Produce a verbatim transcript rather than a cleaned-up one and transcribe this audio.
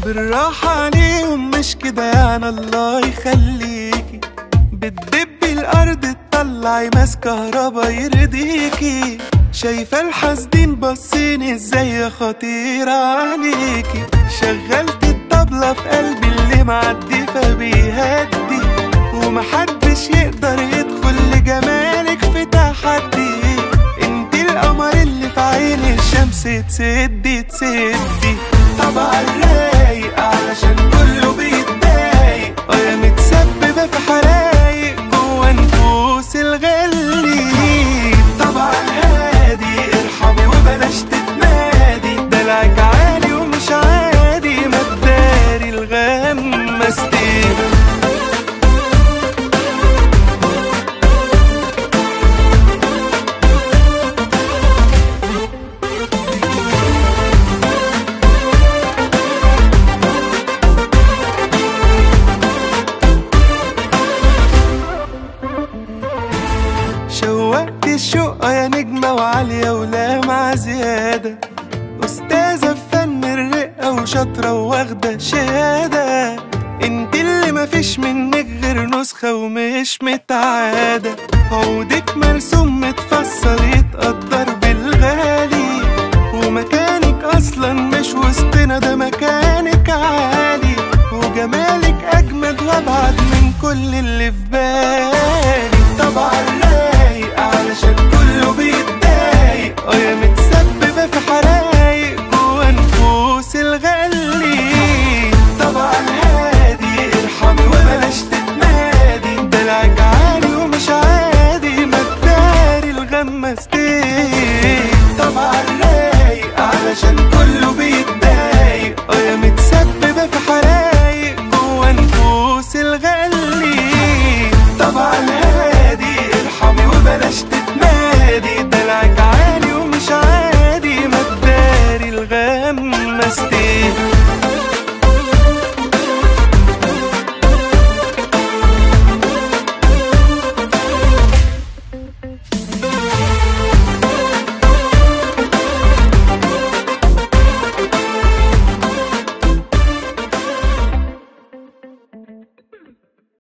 بالراحة عليهم مش كده يعني الله يخليكي، بتدبي الأرض تطلعي ماس كهربا يرضيكي، شايفة الحاسدين باصين ازاي يا خطيرة عليكي، شغلت الطبلة في قلبي اللي معدي فبيهدي، ومحدش يقدر يدخل لجمالك في تحدي، انتي القمر اللي في عين الشمس تسدي تسدي. طبعا رايق علشان كله بيتضايق، ويا متسببة في حرايق جوا نفوس الغالي. طبعا هادي ارحمي وبلاش تتمادي، دلعك عالي ومش عادي ما تداري الغمستين. شوقت الشقة يا نجمة وعالية ولامعة زيادة، أستاذة في فن الرقة وشاطرة واخدة شهادة، انت اللي مفيش منك غير نسخة ومش متعادة، عودك مرسوم متفصل يتقدر